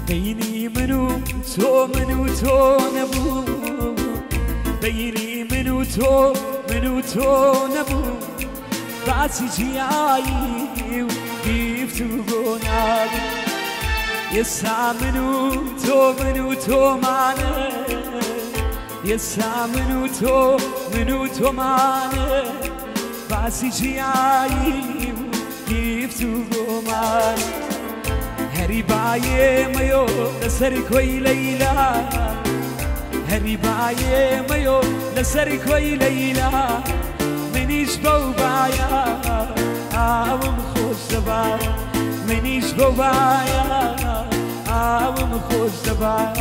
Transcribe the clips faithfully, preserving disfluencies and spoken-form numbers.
بيني منو تو منو تو نبو بيني منو تو منو تو نبو باسي جياي وكيفتو قوناي يسا منو تو منو تو مانا يسا منو تو منو تو مانا باسي جياي وكيفتو قوناي هري بايه ميو لسري كوي ليلى هري بايه ميو لسري كوي ليلى منيش بو بايا او مخوش دبا منيش بو بايا او مخوش دبا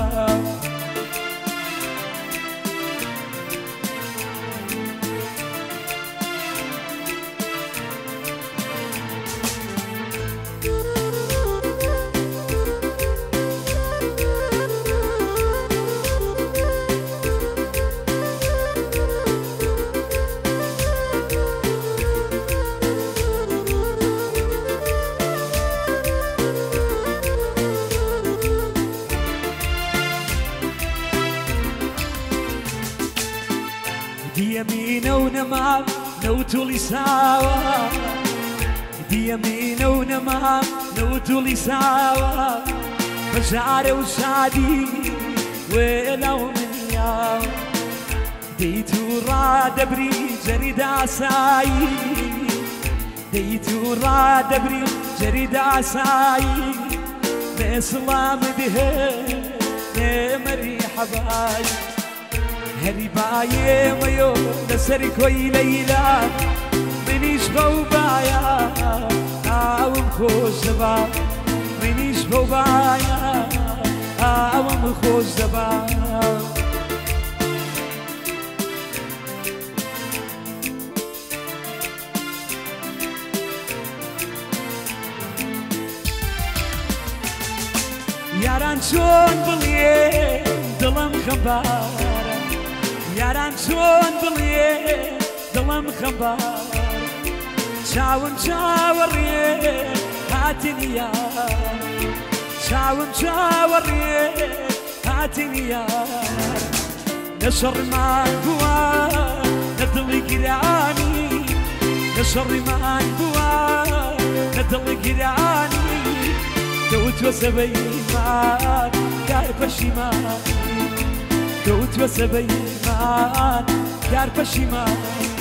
يمينه ونمام نوتو لي سوا دي يمينه ونمام نوتو لي سوا مشاعري وشادي ولا ومنيا ديتو راد بري جريد عساي ديتو راد بري جريد عساي بسلام ده مري حباي هري بايه ميو لسري كوي ليلى منيش بو بايا او مخوش دبا منيش بو بايا او مخوش دبا ياران شون بليه دلم خبار ياران شون بليه دلم خبار شاون شاوريه هاتني يا شاون شاوريه هاتني يا نشر ما قوا ندلي قراني نشر ما قوا ندلي قراني توت وسبي ما كارب شمال توت وسبي ما كارب شمال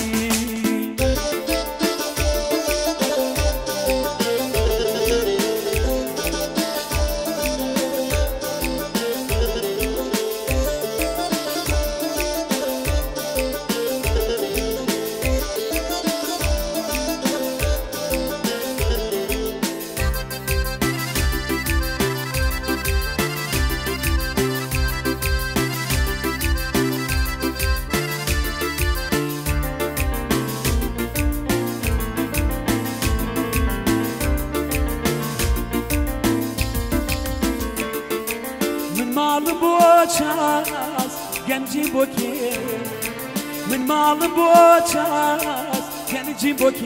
مال بوچاس گنجی بوکی من مال بوچاس گنجی بوکی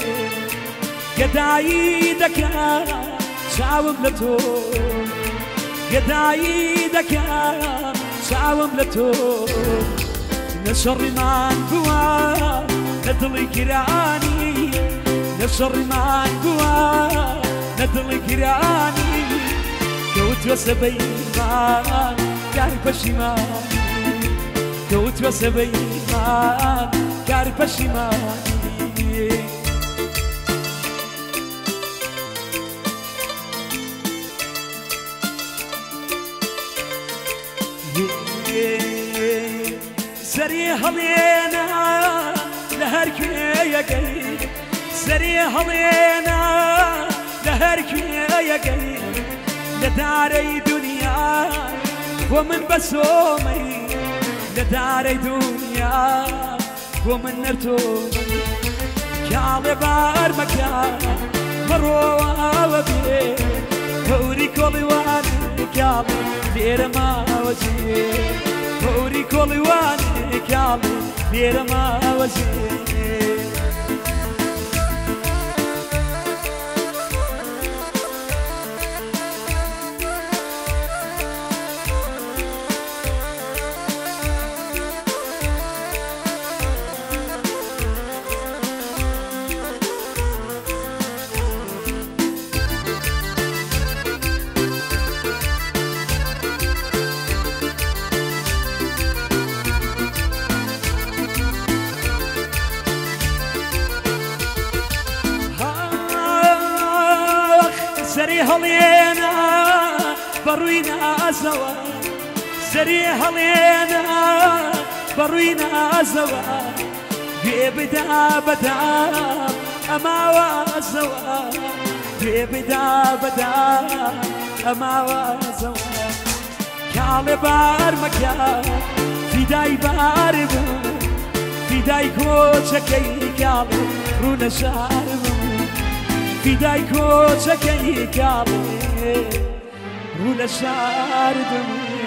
گدایی دکا شاوم لتو گدایی دکا شاوم لتو نشر من بوا ندلي كراني نشر من بوا ندلي كراني كوت وسبي ما كارب شمال كوت وسبي ما كارب شمال سري هلينا لهركي يا قيد سري هلينا لهركي يا قيد لداري دنيا ومن بسومي لداري دنيا ومن نرتومي كالي بار مكان مروة وبيه هوري كولي واني كالي بير ما وجيه هوري كولي واني كالي بير ما وجيه سري هلينا بروينا زوا سري هلينا بروينا زوا بيبدا بدا أما وزوا بيبدا بدا أما وزوا كالي بار مكان في داي بار في داي كوچكي كالي رونا شارم في داي كوچكي كالي رونا شارم